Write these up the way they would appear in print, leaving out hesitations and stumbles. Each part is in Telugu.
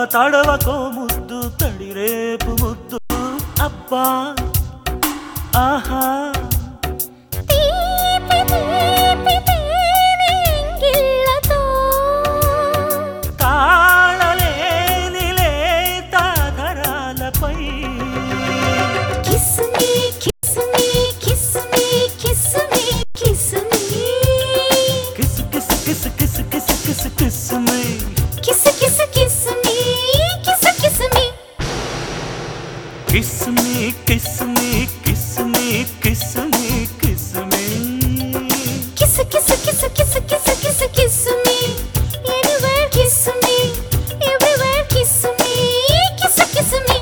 తడవకో ముద్దు తడి రేపు ముద్దు అబ్బా ఆహా తీపి తీపి తేనె ఎంగిళ్ళతో తాళలేని లేత ధరాలపై kiss me kiss me kiss me kiss me kiss me kiss kiss kiss kiss kiss kiss kiss me kiss kiss kiss me kiss kiss me kiss me kiss me kiss me kiss me kiss me kiss kiss kiss kiss kiss kiss kiss me anywhere kiss me everywhere kiss me kiss kiss me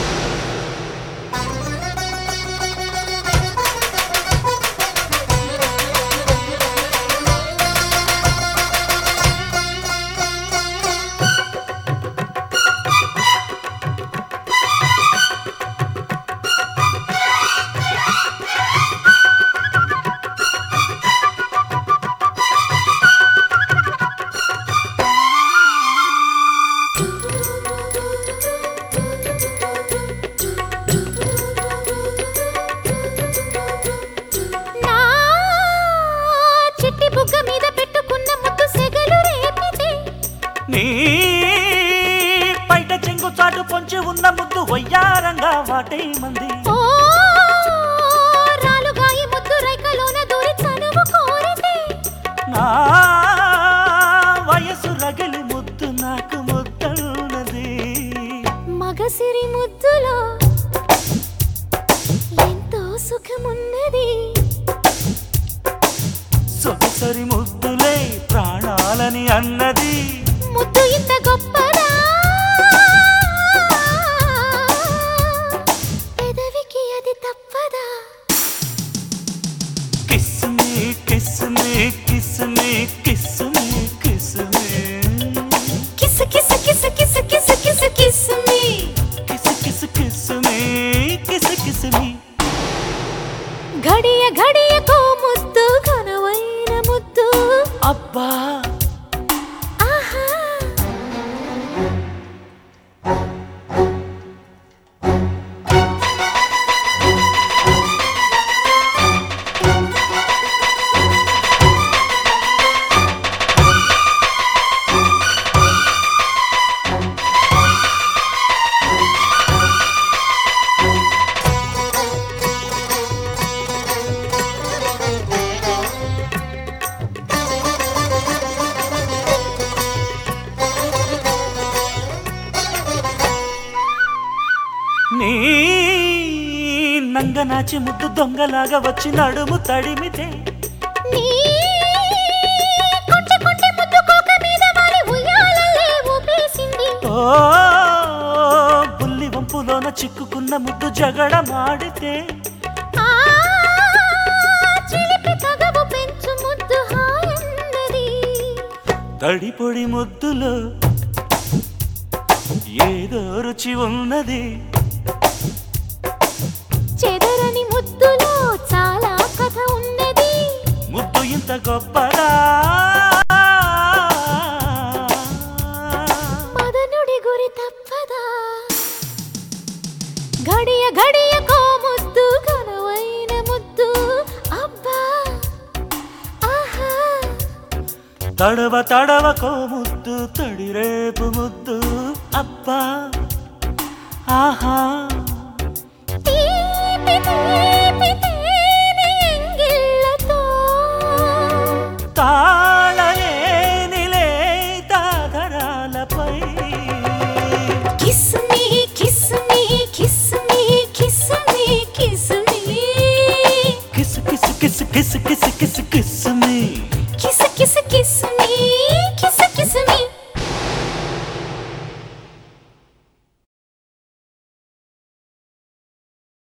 నీ పైట చెంగు చాటు పొంచి ఉన్న ముద్దు వయ్యారంగా వాటే మంది నా వయసు రగిలి ముద్దు నాకు ముద్దన్నది మగసిరి ముద్దులో ఎంతో సుఖమున్నది సొగసరి ముద్దులే ప్రాణాలని అన్నది ముద్దు ఇంత గొప్పదా పెదవికి అది తప్పదా kiss me kiss me kiss me kiss me kiss me kiss kiss kiss kiss kiss kiss kiss me kiss kiss kiss me kiss kiss me ఘడియ ఘడియకో ముద్దు ఘనమైన ముద్దు అబ్బా ఆహా నీ నంగనాచి ముద్దు దొంగలాగా వచ్చి నడుము తడిమితే నీ కొంచె కొంచె ముద్దు కోక మీద వాలి ఉయ్యాలలే ఊపేసింది ఓ బుల్లి వంపులోన చిక్కుకున్న ముద్దు జగడమాడితే ఆ చిలిపి తగవు పెంచు ముద్దు హాయన్నది తడి పొడి ముద్దులో ఏదో రుచి ఉన్నది చెదరని ముద్దులో చాలా కథ ఉన్నది ముద్దు ఇంత గొప్పదా మదనుడి గురి తప్పదా ఘడియ ఘడియకో ముద్దు ఘనమైన ముద్దు అబ్బా ఆహా తడవ తడవకో ముద్దు తడి రేపు ముద్దు అబ్బా ఆహా తీపి తీపి తేనె ఎంగిళ్ళతో తాళలేని లేత ధరాలపై kiss me kiss me kiss me kiss me kiss me kiss kiss kiss kiss kiss kiss kiss me kiss kiss kiss me kiss